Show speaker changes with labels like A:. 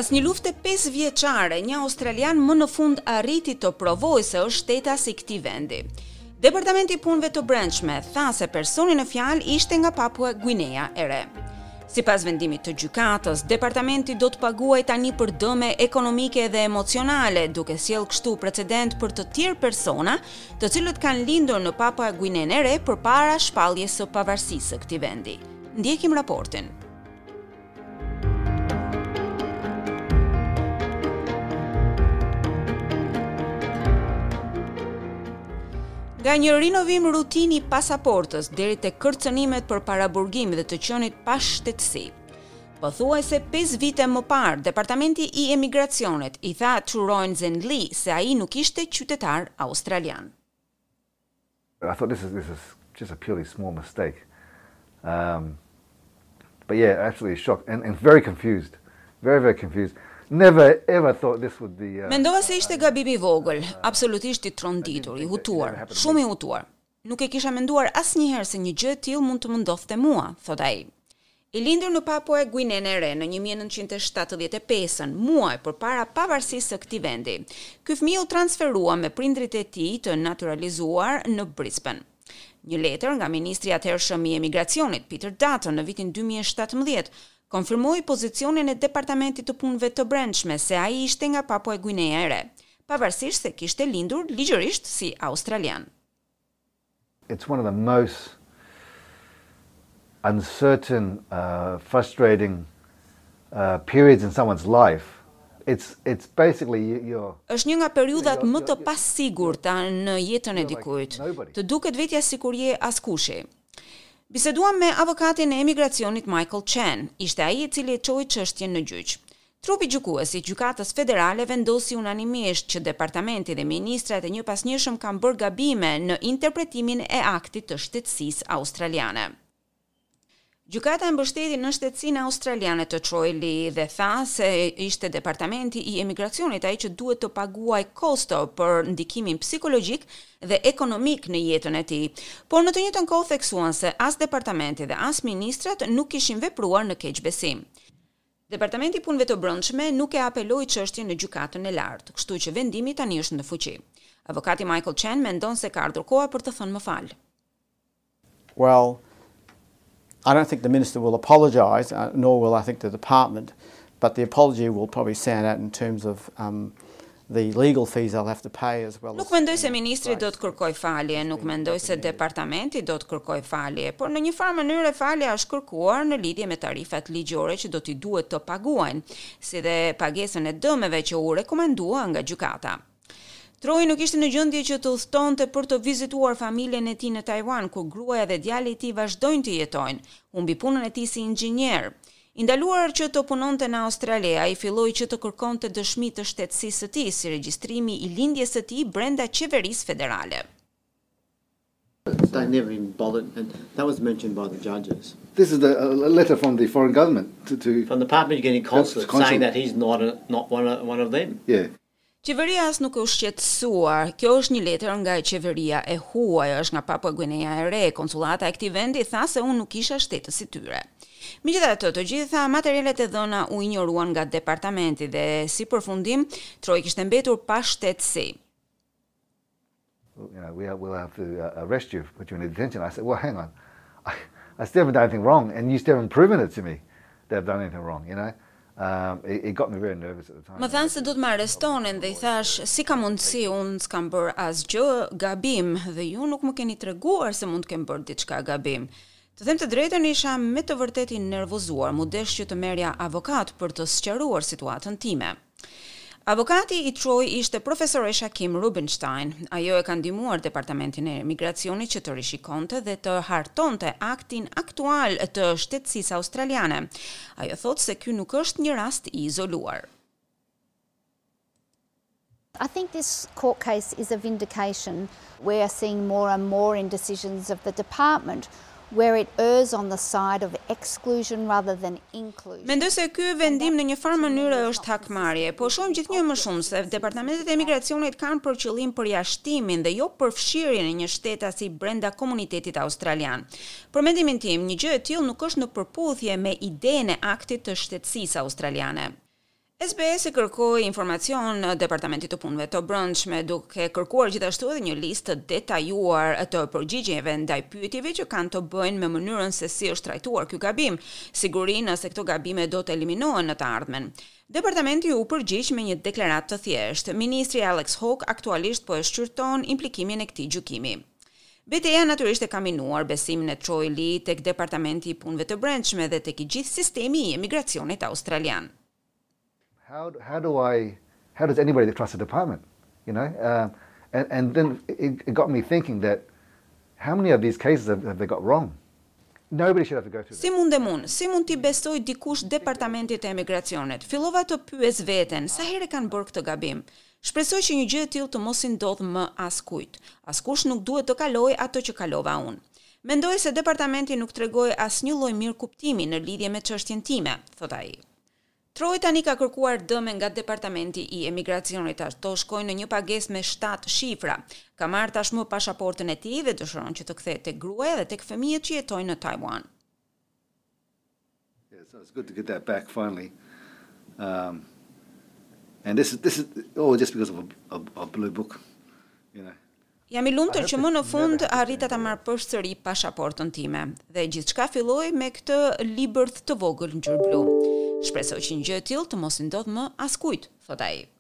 A: Pas një lufte 5 vjeçare, një australian më në fund arriti të provojë se është shtetas I këtij vendi. Departamenti I Punëve të Brendshme tha se personi në fjalë ishte nga Papua Guinea e Re. Sipas vendimit të gjykatës, departamenti do të paguajë tani për dëme ekonomike dhe emocionale, duke sjellë kështu precedent për të tjerë persona, të cilët kanë lindur në Papua Guinea e Re përpara shpalljes së pavarësisë së këtij vendi. Ndjekim raportin. Nga një rinovim rutini pasaportës deri te kërcënimet për paraburgim dhe të qenit pa shtetësi. Pothuajse 5 vite më parë, Departamenti I Emigracionit I tha Turoin Zenli se ai nuk ishte qytetar australian.
B: I thought this is just a purely small mistake. But yeah, absolutely shocked and very confused. Very confused. Never ever thought this would be
A: Mendova se ishte gabim I vogël, absolutisht I tronditur, I hutuar, shumë I hutuar. Nuk e kisha menduar asnjëherë se një gjë e tillë mund të më ndodhte mua, thot ai. I lindur në Papua Guinea e Re në 1975, muaj përpara pavarësisë së këtij vendi. Ky fëmijë u transferua me prindrit e tij të naturalizuar në Brisbane. Një letër nga ministri atëhershëm I Emigracionit, Peter Dutton, në vitin 2017, konfirmoi pozicionin e Departamentit të Punëve të Brendshme se ai ishte nga Papua Guinea e Re, pavarësisht se kishte lindur ligjërisht si australian.
B: It's one of the most uncertain, frustrating periods in someone's life. It's basically
A: Është një nga periudhat më të pasigurta në jetën e dikujt. Të duket vetja sikur je askushi. Biseduam me avokatin e emigracionit Michael Chen, ishte ai I cili e çoi çështjen në gjyq. Trupi gjykues I gjykatës federale vendosi unanimisht që departamenti dhe ministrat e njëpasnjëshëm kanë bërë gabime në interpretimin e aktit të shtetësisë australiane. Gjykata e mbështeti në shtetësinë australiane të Troy dhe tha se ishte departamenti I emigracionit ai që duhet të paguajë kosto për ndikimin psikologjik dhe ekonomik në jetën e tij. Por në të njëjtën kohë theksuan se as departamenti dhe as ministrat nuk kishin vepruar në keqbesim. Departamenti I Punëve të Brendshme nuk e apeloi çështjen në gjykatën e lartë, kështu që vendimi tani është në fuqi. Avokati Michael Chen mendon se ka ardhur koha për të thënë më fal.
C: Well, I don't think the minister will apologise, nor will I think the department, but the apology will probably sound out in terms of the legal fees they'll have to pay as well.
A: Nuk mendoj se ministri do të kërkoj falje, nuk mendoj se departamenti do të kërkoj falje, por në një farë mënyrë falja është kërkuar në lidhje me tarifat ligjore që do t'i duhet të paguajnë, si dhe pagesën e dëmeve që u rekomandua nga gjykata. Troy nuk ishte në gjendje që të udhtonte për të vizituar familjen e tij në Taiwan, ku gruaja dhe djali I tij vazhdojnë të jetojnë. Humbi punën e tij si inxhinier. I ndaluar që të punonte në Australi, ai filloi që të kërkonte dëshmi të shtetësisë së tij si regjistrimi I lindjes së tij brenda qeverisë federale.
D: They never even bothered, and that was mentioned by the judges.
B: This is a letter from the foreign government to
D: From the Papua New Guinea consulate saying that he's not one of them.
B: Yeah.
A: Qeveria as nuk është shqetësuar. Kjo është një letër nga qeveria e huaj, është nga Papua Guinea e Re. Konsullata e këtij vendi tha se unë nuk isha shtetës I tyre. Megjithatë, të gjitha materialet e dhëna u injoruan nga departamenti dhe si përfundim, Troy kishte mbetur pa shtetësi.
B: You know, we'll have to arrest you, put you in detention. I said, well, hang on. I still haven't done anything wrong, and you still haven't proven it to me that I've done anything wrong, you know? It got me very nervous at the time.
A: Më thanë se do të më arrestonin dhe I thash, si ka mundësi, unë s'kam bërë asgjë gabim dhe ju nuk më keni treguar se mund të kem bërë diçka gabim. Të them të drejtën, isha me të vërtetë I nervozuar, mu desh që të merrja avokat për të sqaruar situatën time. Avokati I Troy ishte profesoresha Kim Rubenstein. Ajo e ka ndihmuar Departamentin e Emigracionit që të rishikonte dhe të hartonte aktin aktual të shtetësisë australiane. Ajo thotë se ky nuk është një rast I izoluar.
E: I think this court case is a vindication. We are seeing more and more in decisions of the department where it errs on the side of exclusion rather than inclusion.
A: Mendoj se ky vendim në një farë mënyrë është hakmarrje, po shohim gjithnjë më shumë se departamentet e emigracionit kanë për qëllim përjashtimin dhe jo përfshirjen e një shtetasi brenda komunitetit australian. Për mendimin tim, një gjë e tillë nuk është në përputhje me idenë e aktit të shtetësisë australiane. SBS i kërkoi informacion Departamentit të Punëve të Brendshme duke kërkuar gjithashtu edhe një listë të detajuar të përgjigjeve ndaj pyetjeve që kanë të bëjnë me mënyrën se si është trajtuar ky gabim, sigurinë se këto gabime do të eliminohen në të ardhmen. Departamenti u përgjigj me një deklaratë të thjeshtë. Ministri Alex Hawke aktualisht po e shqyrton implikimin e këtij gjykimi. BTA natyrisht e ka minuar besimin e Troy Lee tek Departamenti i Punëve të Brendshme dhe tek i gjithë sistemi i emigracionit australian.
B: How does anybody trust the department? You know, and then it got me thinking that how many of these cases have they got wrong? Nobody should have to go through that.
A: Si mund t'i besoj dikush Departamentit të Emigracionit? Fillova të pyes veten, sa herë kanë bërë këtë gabim? Shpresoj që një gjë e tillë të mos i ndodh më askujt. Askush nuk duhet të kalojë ato që kalova unë. Mendoj se departamenti nuk tregoi asnjë lloj mirëkuptimi në lidhje me çështjen time, thot ai. Troy tani ka kërkuar dëme nga Departamenti i Emigracionit, ato shkojnë në një pagesë me 7 shifra. Ka marrë tashmë pasaportën e tij dhe dëshiron që të kthehet tek gruaja dhe tek fëmijët që jetojnë në Taiwan.
B: Yeah, so it's good to get that back finally. And this is all just because of a blue book, you know.
A: Jam i lumtur që më në fund arrita ta marr përsëri pasaportën time dhe gjithçka filloi me këtë libër të vogël ngjyrë blu. Shpresoj që një gjë e tillë të mos i ndodh më askujt, thot ai.